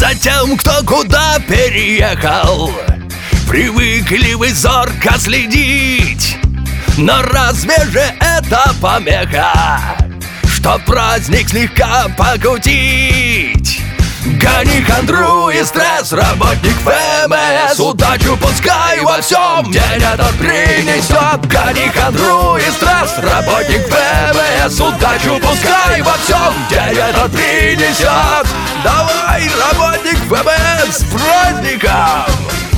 за тем, кто куда переехал. Привыкли вы зорко следить, но разве же это помеха, что праздник слегка покутить? Гони хандру и стресс, работник ФМС, удачу пускай во всем день этот принесет. Гони хандру и стресс, работник ФМС, удачу пускай во всем день этот принесет. Давай, работник ФМС, с праздником!